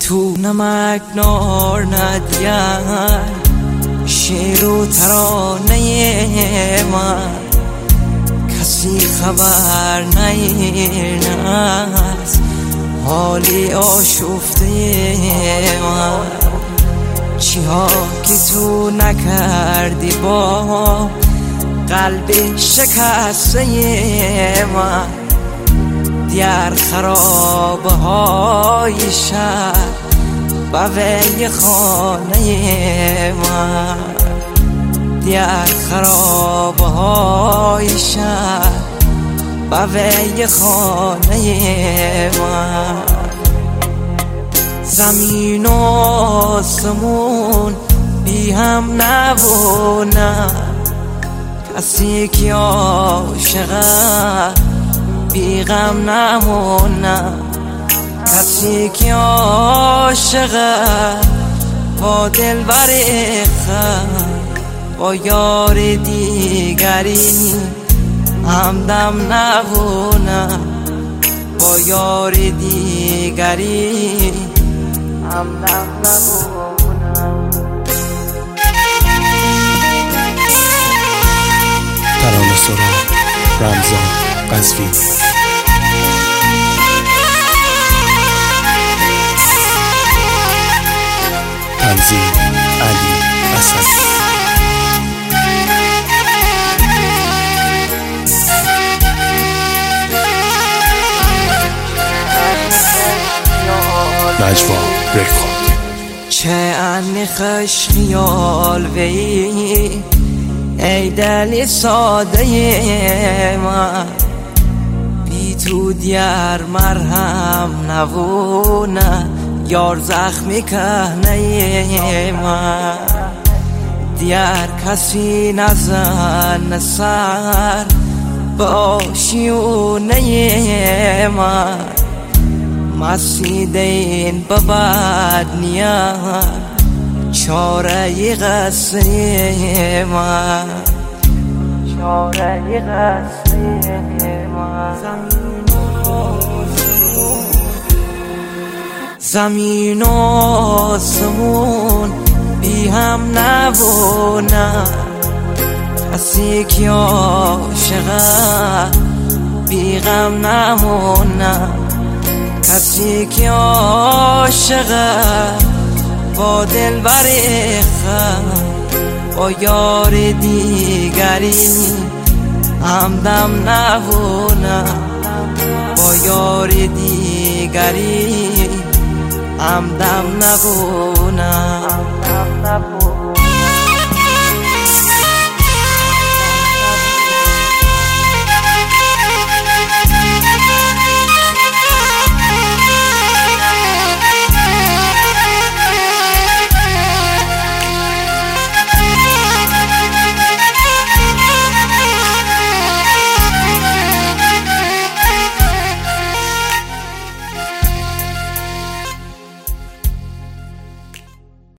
تو نمک نار ندیار شعر و ترانه من کسی خبر نیرنست حالی آشفته من چی ها که تو نکردی با قلب شکسته من دیار خرابه های شهر بوی خانه من دیار خرابه های شهر بوی خانه من زمین و آسمون بی هم نبونه کسی که عاشقه بی غم نمونه کسی که عاشقه با دلبر خود با یار دیگری همدم نبونه با یار دیگری همدم نبونه ترانه سرا رمضان قزوینی تنظیم علی اسدی نجوا رکورد چه انی خوش خیال وی ای دلی ساده من بی تو دیار مرهم نبونه یار زخمی کنه من دیار کسی نزن سر با شیونه من مسیده این ببد نیت چاره قصه من چاره قصه من زمین و آسمون بی هم نبونه کسی که عاشقه بی غم نمونه کسی که عاشقه با دلبر خود با یار دیگری همدم نبونه با یار دیگری همدم نبونه